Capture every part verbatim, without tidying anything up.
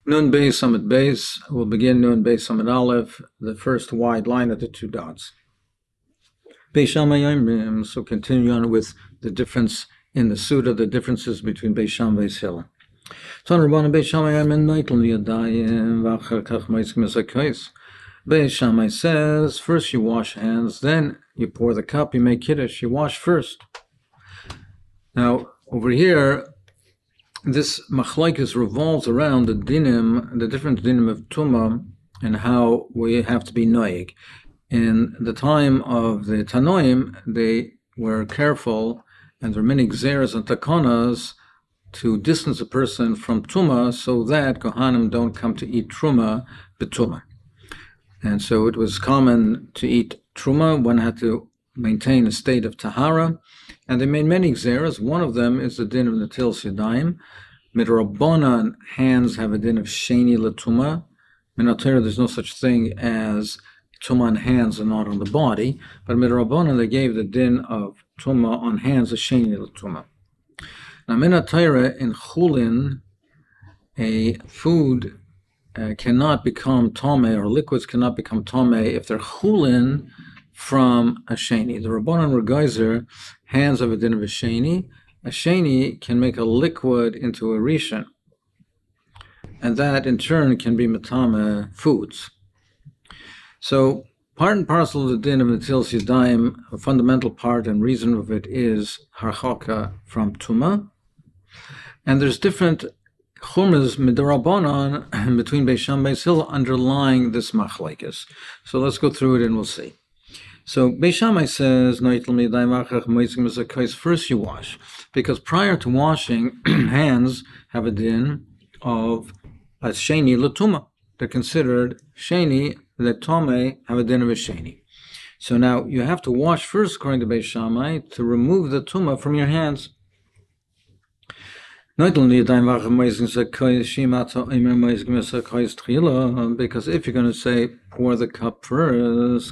Nun Beis Summit Beis. We'll begin Nun Beis Summit Aleph, the first wide line of the two dots. Beis Shammai Yomrim. So continue on with the difference in the Suda, the differences between Beis Shammai and Beis Hillel. Ton Rabbanan Beis Shammai Yomrim Neitel Yadayim V'achar Kach Moiskim Esakos. Beis Shammai says first you wash hands, then you pour the cup, you make kiddush, you wash first. Now over here, this machlokes revolves around the dinim, the different dinim of Tumah, and how we have to be noig. In the time of the Tanoim, they were careful, and there were many gzeras and takonas to distance a person from Tumah so that Kohanim don't come to eat Truma b'Tumah. And so it was common to eat Truma. One had to maintain a state of Tahara, and they made many gzeras. One of them is the din of Netilas Yadayim. Midrabanan, hands have a din of Sheni Latuma. Minatera, there's no such thing as Tuma on hands and not on the body, but Midrabanan, they gave the din of Tuma on hands a Sheni Latuma. Now, Minatera, in Chulin, a food uh, cannot become Tome, or liquids cannot become Tome if they're Chulin from a Sheni. The Rabbanan were geyser, hands have a din of a Sheni. A Sheni can make a liquid into a Rishon, and that in turn can be Matama foods. So part and parcel of the din of Netilas Yadayim, a fundamental part and reason of it is Harchaka from Tuma. And there's different chumras midrabanan between Beis Shammai and Beis Hillel underlying this machlokes. So let's go through it and we'll see. So Beis Shammai says, first you wash, because prior to washing, hands have a din of a sheni latuma. They're considered sheni, the tome have a din of a sheni. So now you have to wash first, according to Beis Shammai, to remove the tuma from your hands. Because if you're going to say pour the cup first,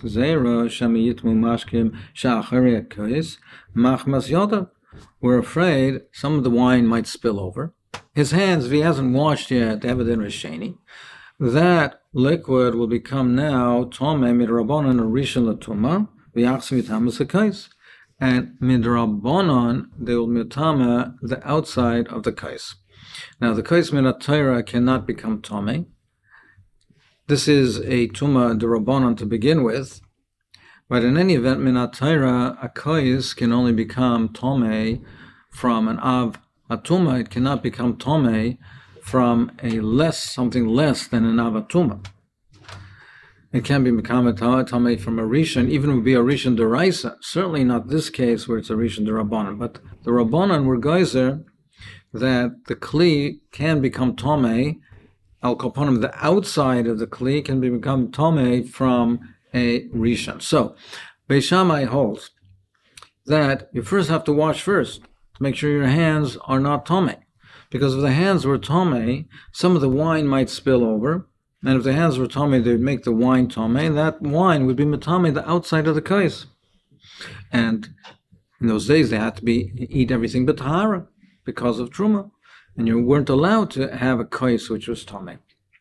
we're afraid some of the wine might spill over. His hands, if he hasn't washed yet, they have a din of sheni. That liquid will become now tome midrabanan or rishon latuma v'yachsim yitamas hakais. And midrabanan, they will mitama the outside of the kais. Now the kais minatayra cannot become tome. This is a tuma derabanan to begin with, but in any event, minatayra, a kais can only become tome from an av atuma. It cannot become tome from a less, something less than an av atuma. It can be mekamet tamei from a rishon, even would be a rishon deraisa. Certainly not this case where it's a rishon derabanan. But the rabbanan were geyser that the kli can become tamei. Al kaponim, the outside of the kli can be become tamei from a rishon. So Beis Shammai holds that you first have to wash first to make sure your hands are not tamei, because if the hands were tamei, some of the wine might spill over. And if the hands were tame, they would make the wine tame, and that wine would be matame the outside of the kais. And in those days, they had to be eat everything but tahara because of truma, and you weren't allowed to have a kais which was tame.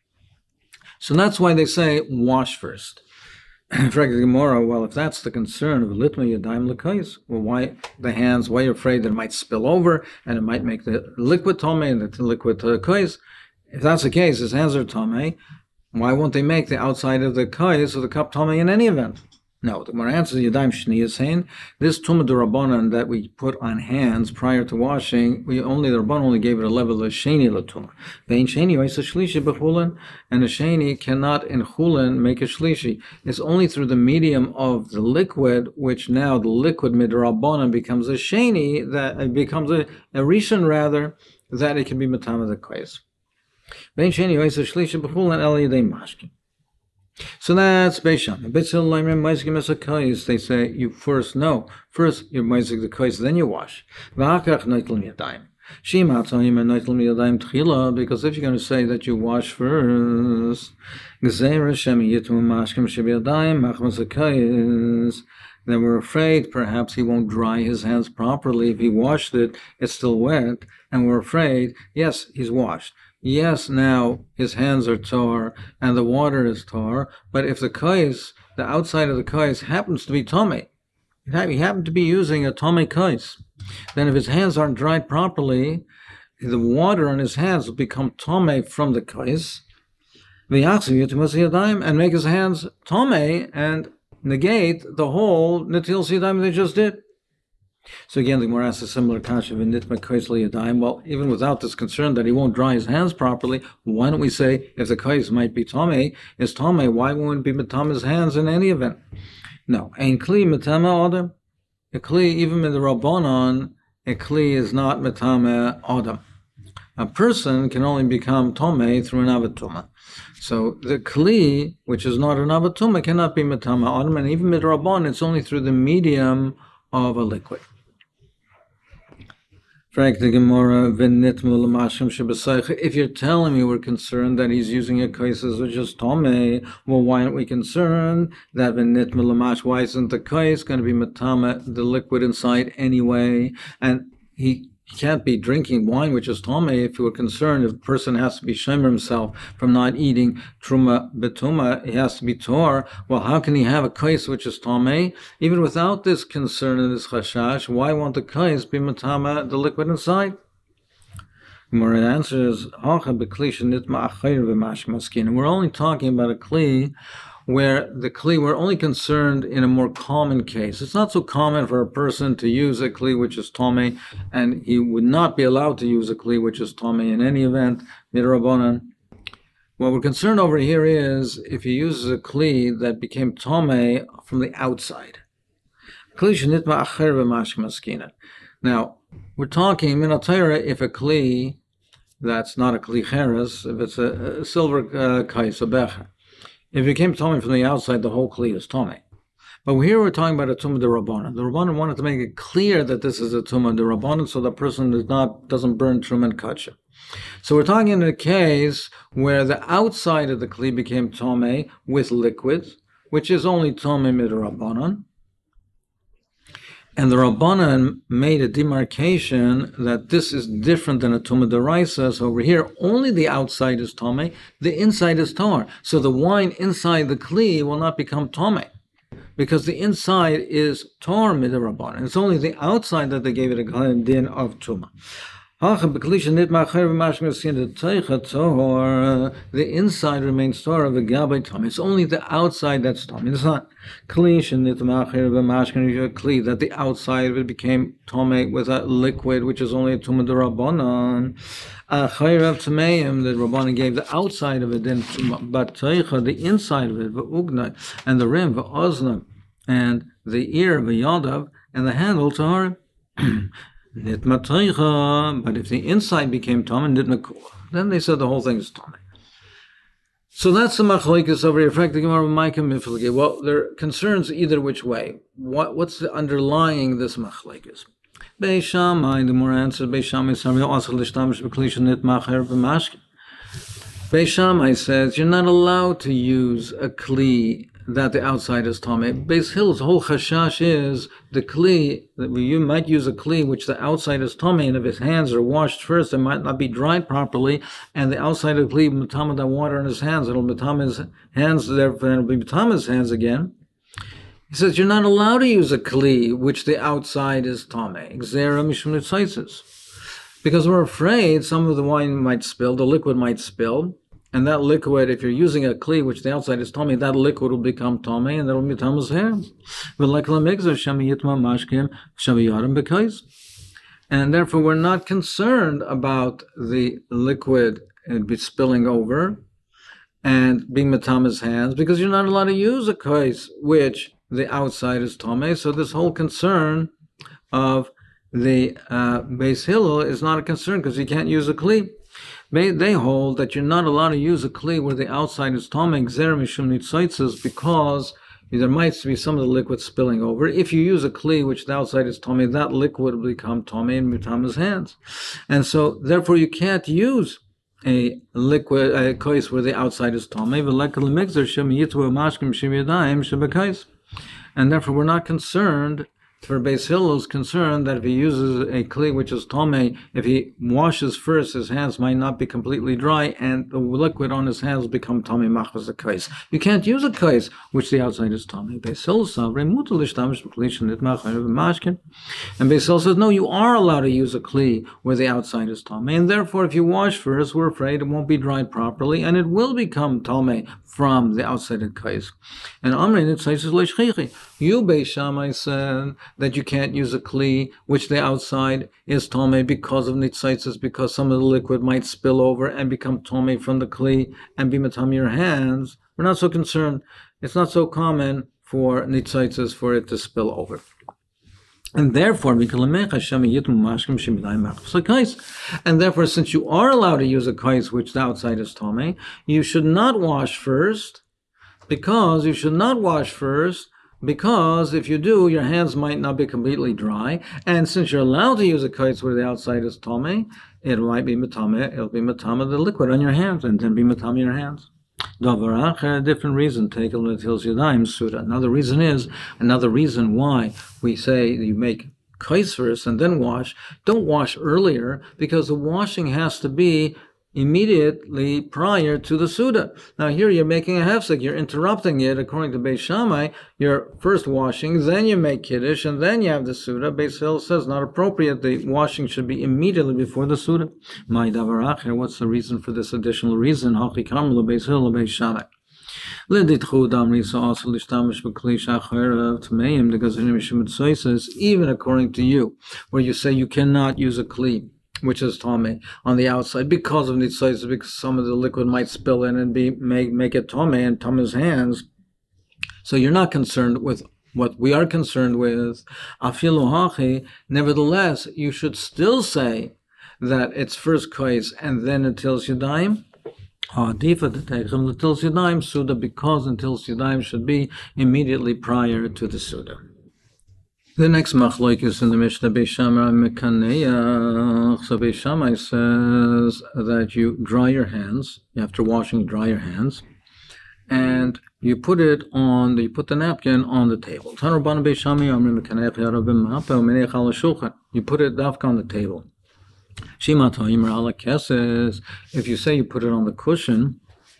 So that's why they say wash first. Gemara, well, if that's the concern of litma yadayim lekais, well, why the hands? Why are you afraid that it might spill over and it might make the liquid tame and the liquid uh, kais? If that's the case, his hands are tame. Why won't they make the outside of the kais or the cup tame in any event? No, the Gemara answers Yadayim Shni is saying this tumah d'Rabbanan that we put on hands prior to washing, we only the Rabbanan only gave it a level of sheni latuma. Vein sheni oisa shlishi b'chulin, and a sheni cannot in chulin make a shlishi. It's only through the medium of the liquid, which now the liquid midrabbanan becomes a sheni, that it becomes a, a rishon rather, that it can be matama the kais. So that's Beis Shammai. They say you first know. First you mazik the kais, then you wash. Because if you're going to say that you wash first, then we're afraid perhaps he won't dry his hands properly. If he washed it, it's still wet, and we're afraid, yes, he's washed. yes, now his hands are tar and the water is tar, but if the kais, the outside of the kais happens to be tame, he happened to be using a tame kais, then if his hands aren't dried properly, the water on his hands will become tame from the kais, and make his hands tame and negate the whole netil yadayim they just did. So again, the Gemara asks a similar kasha of nitma kais yadayim. Well, even without this concern that he won't dry his hands properly, why don't we say if the kais might be tame, is tame, why won't it be matam his hands in any event? No, ein kli matama adam. A kli, even in the Rabbanon, a kli is not matama adam. A person can only become tome through an avatuma. So the kli, which is not an avatuma, cannot be matama adam, and even midrabban, it's only through the medium of a liquid. If you're telling me we're concerned that he's using a kaises which is tome, well, why aren't we concerned that v'nitma l'mash, why isn't the kais going to be matama, the liquid inside anyway? And he He can't be drinking wine, which is tome, if you were concerned if a person has to be shomer himself from not eating truma betuma, he has to be tor. Well, how can he have a kais which is tome? Even without this concern and this chashash, why won't the kais be matama, the liquid inside? More answer is, we're only talking about a kli where the kli, we're only concerned in a more common case. It's not so common for a person to use a kli which is tome, and he would not be allowed to use a kli which is tome in any event, midrabanan. What we're concerned over here is if he uses a kli that became tome from the outside. Now, we're talking, minatayra, if a kli that's not a kli cheres, if it's a, a silver uh, kais, a becher, if it became tome from the outside, the whole kli is tome. But here we're talking about a tumah derabbanan. The rabbanan wanted to make it clear that this is a tumah derabbanan, so the person does not doesn't burn truma and kacha. So we're talking in a case where the outside of the kli became tome with liquid, which is only tome midrabbanan. And the Rabbanan made a demarcation that this is different than a Tumah Deraisa. So over here, only the outside is Tome, the inside is Tar. So the wine inside the Kli will not become Tome, because the inside is Tar Midrabbanan. It's only the outside that they gave it a din of Tumah. The inside remains Torah of the Gabay Tom. It's only the outside that's Tom. It's not Kli that the outside of it became Tome with a liquid, which is only a Tumah D'Rabbanan. Chayrav Tameim, the Rabbanan gave the outside of it, then but the inside of it, V'ugna, and the rim, V'ozna, and the ear, V'yadav, and the handle, Tahar. But if the inside became Tom and nitma kula, then they said the whole thing is Tom. So that's the machlokes over here. Well, there are concerns either which way. What what's the underlying this machlokes? Beis Shammai, the more answer, Beis Shammai Beis Shammai says you're not allowed to use a kli that the outside is Tomei. Beis Hill's whole chashash is the kli, that you might use a kli which the outside is Tomei, and if his hands are washed first, it might not be dried properly, and the outside of the kli, matama that water in his hands, it'll matama his hands, therefore it'll be matama his hands again. He says you're not allowed to use a kli which the outside is Tomei. Xera mishum nitzaisis. Because we're afraid some of the wine might spill, the liquid might spill, and that liquid, if you're using a kli which the outside is tome, that liquid will become tome, and that will become his hands. And therefore, we're not concerned about the liquid spilling over and being matama's hands, because you're not allowed to use a kais which the outside is tome. So this whole concern of the uh, Beis Hillel is not a concern, because you can't use a kli. They, they hold that you're not allowed to use a kli where the outside is tome, xer mishum nitzaitzes, because there might be some of the liquid spilling over. If you use a kli which the outside is tome, that liquid will become tome in mitama's hands, and so therefore you can't use a liquid a kais where the outside is tome. And therefore we're not concerned For Beis Hillel is concerned that if he uses a kli which is tomei, if he washes first, his hands might not be completely dry, and the liquid on his hands will become tomei machmas a kais. You can't use a kais which the outside is tomei. Beis Hillel savrei mutar l'shtamish b'kli shenitmach b'mashkin, and Beis Hillel says no, you are allowed to use a kli where the outside is tomei, and therefore if you wash first, we're afraid it won't be dried properly, and it will become tomei from the outside of kais. And Amrin it says l'shchichi. You Beis Shammai said that you can't use a kli which the outside is tomei because of nitzaitzes, because some of the liquid might spill over and become tomei from the kli and be matam your hands. We're not so concerned. It's not so common for nitzaitzes for it to spill over. And therefore, and therefore, since you are allowed to use a kais which the outside is tomei, you should not wash first, because you should not wash first, because if you do, your hands might not be completely dry, and since you're allowed to use a kais where the outside is tomei, it might be matame, it'll be matame the liquid on your hands, and then be matame your hands. A different reason, take a Another reason is, another reason why we say you make kais first and then wash. Don't wash earlier, because the washing has to be immediately prior to the Suda. Now here you're making a hefsek, you're interrupting it. According to Beis Shammai, you're first washing, then you make Kiddush, and then you have the Suda. Beis Hillel says not appropriate, the washing should be immediately before the Suda. My davar acher, what's the reason for this additional reason? Hachi kamru Beis Hillel Beis Shammai. Even according to you, where you say you cannot use a kli which is tomei on the outside because of nitzaitzes, because some of the liquid might spill in and be make make it tomei and tomei's hands. So you're not concerned with what we are concerned with. Afilu hachi, nevertheless, you should still say that it's first kais and then until yadayim. Ha'adifa t'teichem l'til yadayim suda, because until yadayim should be immediately prior to the suda. The next machlokes in the Mishnah, Beis Shammai mekaneach. So Beis Shammai says that you dry your hands. After washing, you dry your hands, and you put it on. The, you put the napkin on the table. You put it dafka on the table. If you say you put it on the cushion,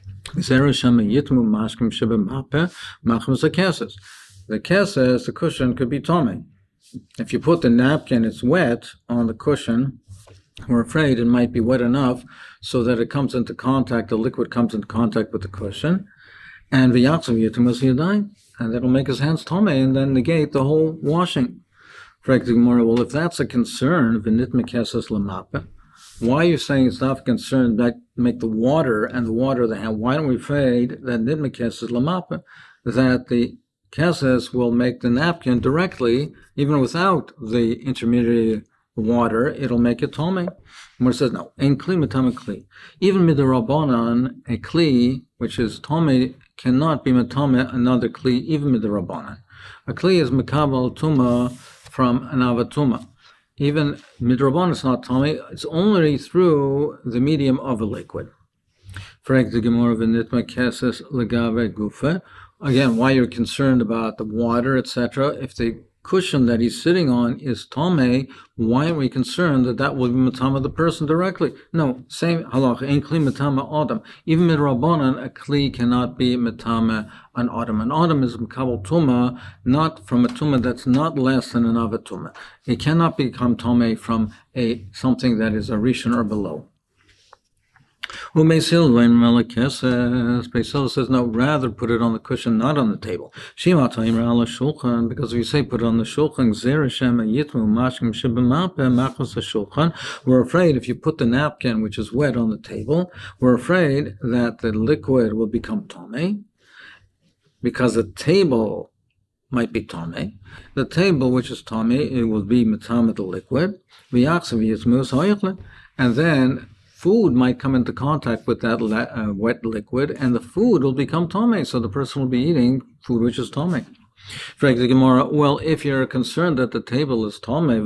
the keses, the cushion, could be tomei. If you put the napkin, it's wet, on the cushion, we're afraid it might be wet enough so that it comes into contact, the liquid comes into contact with the cushion, and v'yatzav yitumas yadayim, and that'll make his hands tomei and then negate the whole washing. Well, if that's a concern, v'nitme keses l'mape, why are you saying it's not a concern that make the water and the water of the hand? Why don't we afraid that nitme keses l'mape, that the keses will make the napkin directly, even without the intermediary water, it'll make it tomei. Where it says, no, ein kli matame kli. Even midrabanan, a kli, which is tomei, cannot be matame another kli, even midrabanan. A kli is mekabel tuma from an avatuma. Even midrabanan is not tomei, it's only through the medium of a liquid. Frag the Gemara v'nitma keses legave gufa. Again, why you're concerned about the water, et cetera. If the cushion that he's sitting on is tomei, why are we concerned that that will be matama the person directly? No, same halacha. Ein kli matama adam. Even midrabanan, a kli cannot be matama an adam. An adam is mekabel tuma, not from a tuma that's not less than an avatuma. It cannot become tomei from a something that is a rishon or below. Beis Hillel says, no, rather put it on the cushion, not on the table. Because if you say put it on the shulchan, we're afraid if you put the napkin, which is wet, on the table, we're afraid that the liquid will become tomei, because the table might be tomei. The table, which is tomei, it will be matame the liquid, and then food might come into contact with that uh, wet liquid, and the food will become tomei, so the person will be eating food which is tomei. Well, if you're concerned that the table is tomei,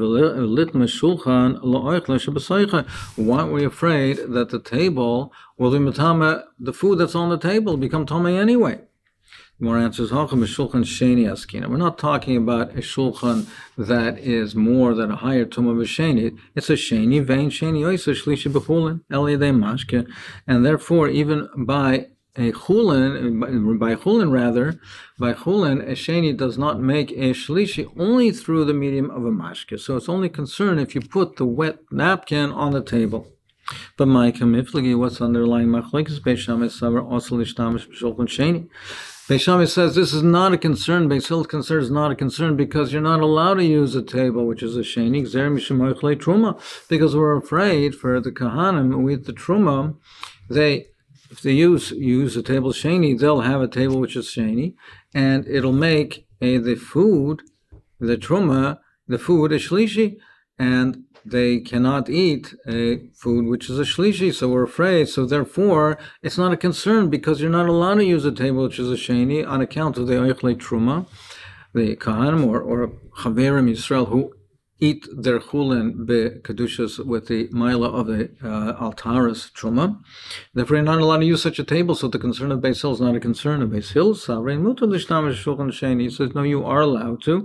why aren't we afraid that the table will be matame, the food that's on the table become tomei anyway? More answers. We're not talking about a shulchan that is more than a higher tumah b'sheni. It's a sheni, vein sheni oisa shlishi b'chulin eliyadei mashke, and therefore even by a chulin, by chulin rather, by chulin, a sheni does not make a shlishi only through the medium of a mashke. So it's only concerned if you put the wet napkin on the table. But my kamiflagi, what's underlying machlekes Beis Shammai savar also lishtamish b'shulchan sheni. Beis Shammai says this is not a concern. Beis Hill's concern is not a concern because you're not allowed to use a table, which is a sheni, truma, because we're afraid for the kahanim with the truma, they if they use use a table sheni, they'll have a table which is sheni, and it'll make a the food, the truma, the food a shlishi, and they cannot eat a food which is a shlishi, so we're afraid. So therefore, it's not a concern because you're not allowed to use a table which is a sheni on account of the oichle truma, the kahanim or or chaverim Yisrael who eat their chulin be-kedushas with the maila of the uh, altaris truma. Therefore, you're not allowed to use such a table, so the concern of Beis Hill is not a concern of Beis Hill. He says, no, you are allowed to.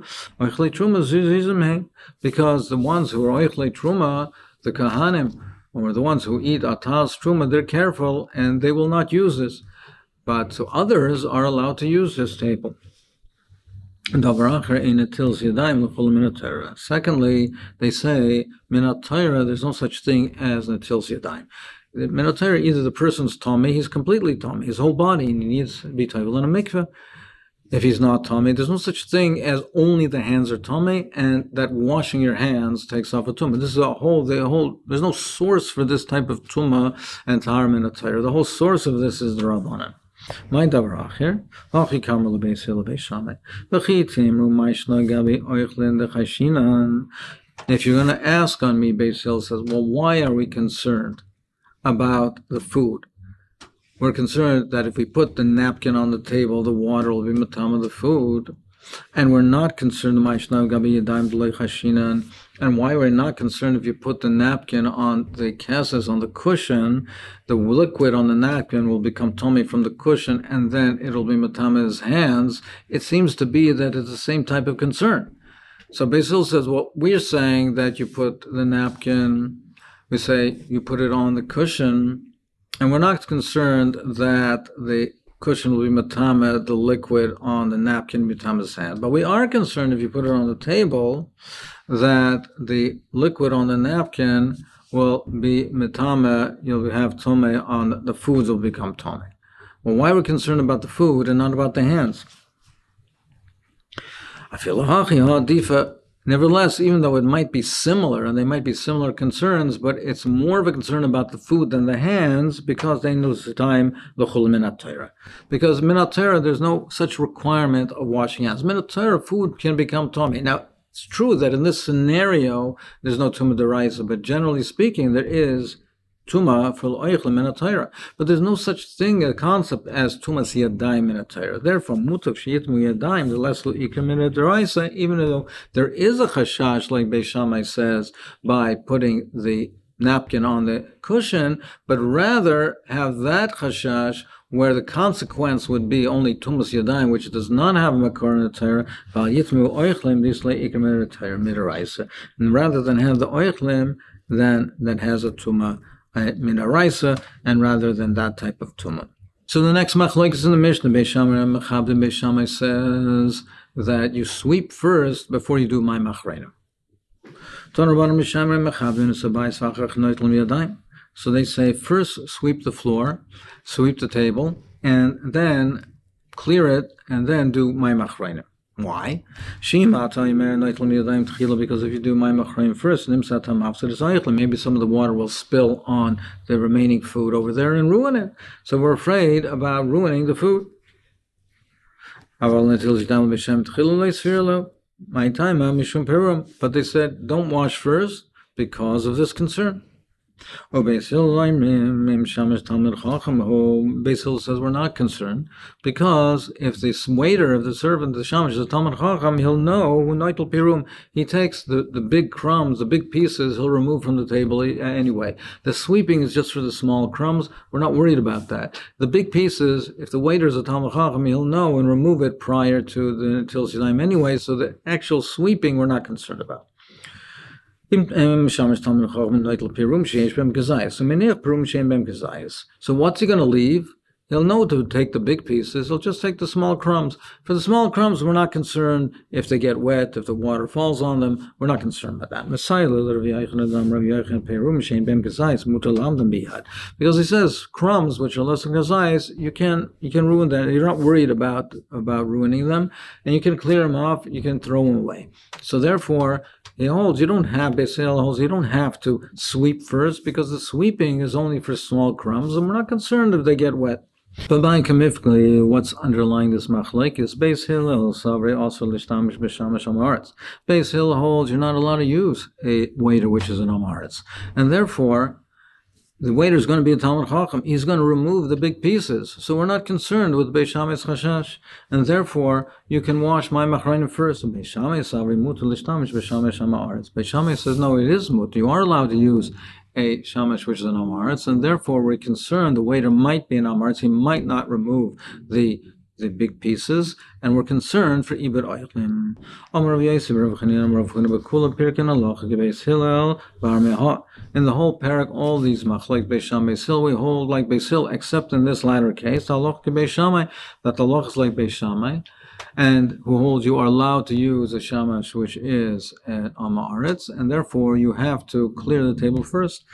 Because the ones who are oichle truma, the kahanim, or the ones who eat atas truma, they're careful, and they will not use this. But so others are allowed to use this table. Secondly, they say, Minat Torah, there's no such thing as Netilas Yadayim. Minat Torah, either the person's Tomei, he's completely Tomei, his whole body, and he needs to be Tovel in a mikveh. If he's not Tomei, there's no such thing as only the hands are Tomei, and that washing your hands takes off a Tumah. This is a whole, the whole, there's no source for this type of Tumah and Tahar Minat Torah. The whole source of this is the Rabbanan. My davar acher, achi kamer lebeis Hill lebeis Shammai. V'chi timru ma'ishna gabi oichlin dechashinan. If you're going to ask on me, Beis Hill says, well, why are we concerned about the food? We're concerned that if we put the napkin on the table, the water will be matam of the food. And we're not concerned, ma'ishna gabi yadayim dechashinan. And why we're not concerned if you put the napkin on the kesses, on the cushion, the liquid on the napkin will become tummy from the cushion, and then it'll be matama's hands. It seems to be that it's the same type of concern. So Beis Hill says, well, we're saying that you put the napkin, we say you put it on the cushion, and we're not concerned that the cushion will be matama, the liquid on the napkin matama's hand. But we are concerned if you put it on the table, that the liquid on the napkin will be mitame, you'll have tome on the foods will become tome. Well, why are we concerned about the food and not about the hands? I feel nevertheless, even though it might be similar and they might be similar concerns, but it's more of a concern about the food than the hands because they know the time the chul minat Torah. Because minat Torah, there's no such requirement of washing hands. Minat Torah, food can become tome. Now, it's true that in this scenario, there's no Tumah D'Oraisa, but generally speaking, there is Tumah for L'Oichle Minat Torah. But there's no such thing, a concept as Tumas Yadayim Minat Torah. Therefore, Mutav Sheyitmu Yadayim, the less L'Ikra Minat D'Oraisa, even though there is a chashash, like Beis Shammai says, by putting the napkin on the cushion, but rather have that chashash where the consequence would be only tumas yadayim, which does not have a makor in the Torah, and rather than have the oichlim, then that has a tuma minaraisa, and rather than that type of tuma. So the next machlokes in the Mishnah, Beis Shammai and Mechabdim, Beis Shammai says that you sweep first before you do my machreinu. So they say first sweep the floor, sweep the table, and then clear it, and then do my machreinu. Why? Because if you do my machreinu first, maybe some of the water will spill on the remaining food over there and ruin it. So we're afraid about ruining the food. My time, but they said don't wash first because of this concern. Oh, Beis Hillel says we're not concerned because if the waiter of the servant, the shamash, is a Talmud Chacham, he'll know Noitel Pirum. He takes the, the big crumbs, the big pieces, he'll remove from the table anyway. The sweeping is just for the small crumbs. We're not worried about that. The big pieces, if the waiter is a Talmud Chacham, he'll know and remove it prior to the Netilas Yadayim anyway. So the actual sweeping, we're not concerned about. So what's he going to leave? He'll know to take the big pieces. He'll just take the small crumbs. For the small crumbs, we're not concerned if they get wet, if the water falls on them. We're not concerned about that. Because he says crumbs, which are less than gazayis, you can you can ruin that. You're not worried about about ruining them, and you can clear them off. You can throw them away. So therefore, he holds you don't have Beis Hillel holds you don't have to sweep first because the sweeping is only for small crumbs, and we're not concerned if they get wet. But by comifically, what's underlying this machlek is Beis Hillel savre also lishtamish b'shamash amaretz. Beis Hillel holds you're not allowed to use a waiter which is an amaretz, and therefore the waiter is going to be a Talmud Chacham. He's going to remove the big pieces. So we're not concerned with Beis Shammai's chashash. And therefore, you can wash my machrayim first. Beis Shammai savri mutu lishtamish b'shamay shamaretz. Beis Shammai says, no, it is mut. You are allowed to use a shamash which is an amaretz. And therefore, we're concerned the waiter might be an amaretz. He might not remove the the big pieces, and we're concerned for Ibad Oichlim. In the whole parak, all these machlek Beis Shammai Beis Hillel, we hold like Beis Hillel, except in this latter case, that the halach is like Beis Shammai, and who holds you are allowed to use a shamash which is an amaretz, and therefore you have to clear the table first.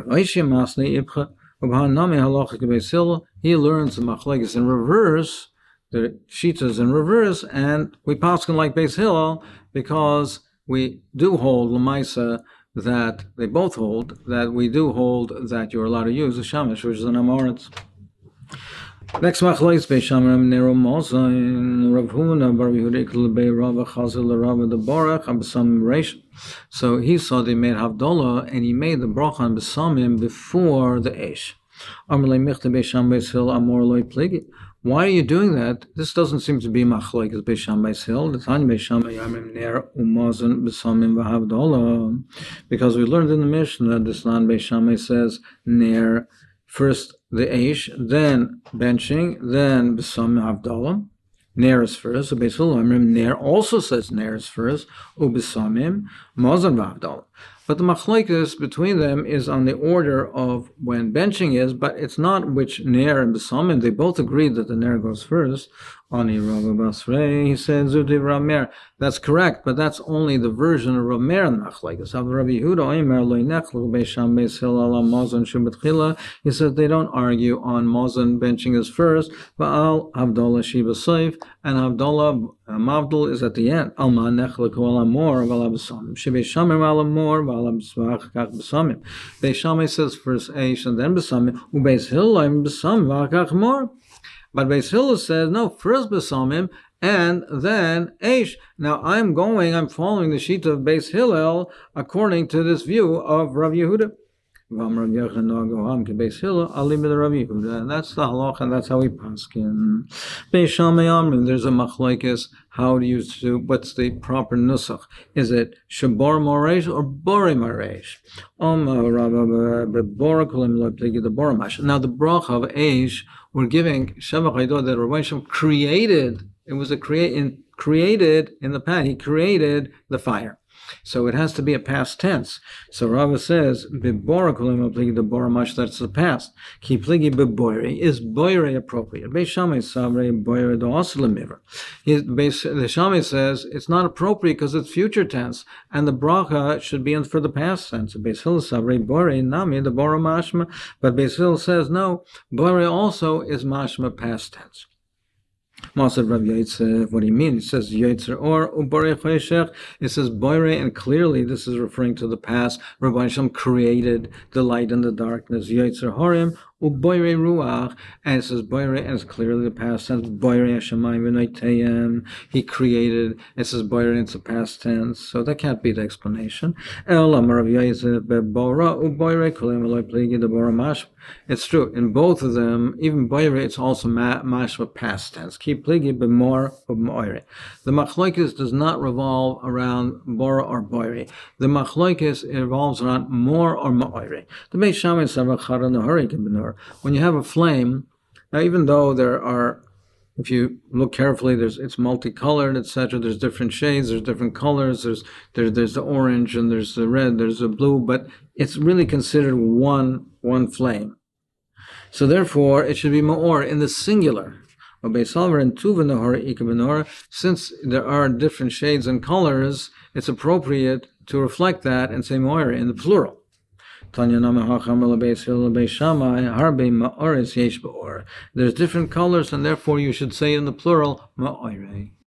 He learns the machlekes in reverse. The Shitas in reverse, and we paskin like Beis Hillel because we do hold Lamaisa that they both hold that we do hold that you're allowed to use a shamash, which is an amaretz. Next machlekes Beis Shammai Nero Mozain Rav Huna Bar Yehuda Klebei Rava Chazil Rava the Barach Abasam Reish. So he saw they made Havdalah and he made the bracha on Besamim before the Eish. Amalei Michte Beis Shammai Beis Hillel Amor Loi Pligi. Why are you doing that? This doesn't seem to be machlek as Beis Shammai Beis Hillel. The Tanya Beis Shammai Yamim Ner Umazon Besamim V'Havdalah. Because we learned in the Mishnah that this non Beis Shammai says Ner first the Eish, then benching, then Besamim Havdalah. Ner is first. So Beis Hillel Yamim Ner also says Ner is first. Ubesamim Mazon V'Havdalah. But the machlekes between them is on the order of when benching is, but it's not which ner and besamim. They both agree that the ner goes first. Ani Rabba Basrei, he said Zuti Ramer. That's correct, but that's only the version of Ramer in the machlekes. Rabbi Yehuda Oimer Lo Nechlu Beis Shammai Beis Hillel Ala Mazon Shebetchila. He said they don't argue on Mazon benching is first, but Al Havdalah Shiva Seif and Havdalah Mavdal is at the end. Alma Nechlu Ala Mor Vala Besamim. Shebeis Shammai Ala Mor Vala Besamim Kach Besamim. Beis Shammai says first Eish and then Besamim. Ubeis Hillel Besamim Vala Kach Mor. But Beis Hillel says, no, first Besamim, and then Eish. Now, I'm going, I'm following the sheet of Beis Hillel according to this view of Rav Yehuda. And that's the halach, and that's how we paskin. Beis Shammai Amrim, there's a machlekes. How do you do? What's the proper nusach? Is it shabor moresh or bore moresh? Now the bracha of Eish, we're giving Shavach Haidot that Rabbi Shem created. It was a create in, created in the past. He created the fire. So it has to be a past tense. So Rava says, "Bibora kolim pligi the boramash." That's the past. Ki pligi biboire is boire appropriate. Beis Shammai savre boire do aslemiver. The Shammai says it's not appropriate because it's future tense, and the bracha should be in for the past tense. Beis Hillel savre boire nami the boramashma, but Beis Hillel says no. Boire also is mashma past tense. Masad Rav Yitzchak, what do you mean? It says Yitzer or Ubare Chayshech. It says Boire, and clearly this is referring to the past. Rabbi Shem created the light and the darkness. Yitzer Horim Uboire ruach, and it says boire, and it's clearly the past tense. Boire hashemayim v'noiteyem, he created. It says boire, it's the past tense, so that can't be the explanation. El amar Rav Yosef bebora uboire kolim v'loy pligi debora mash. It's true in both of them. Even boire, it's also mash with past tense. Keep pligi b'mor u'moire. The machlokes does not revolve around bora or boire. The machlokes revolves around more or moire. The Beis Shammai said when you have a flame, now even though there are, if you look carefully, there's it's multicolored, et cetera. There's different shades, there's different colors. There's there, there's the orange and there's the red, there's the blue, but it's really considered one one flame. So therefore, it should be ma'or in the singular. Since there are different shades and colors, it's appropriate to reflect that and say ma'or in the plural. There's different colors, and therefore you should say in the plural ma'or.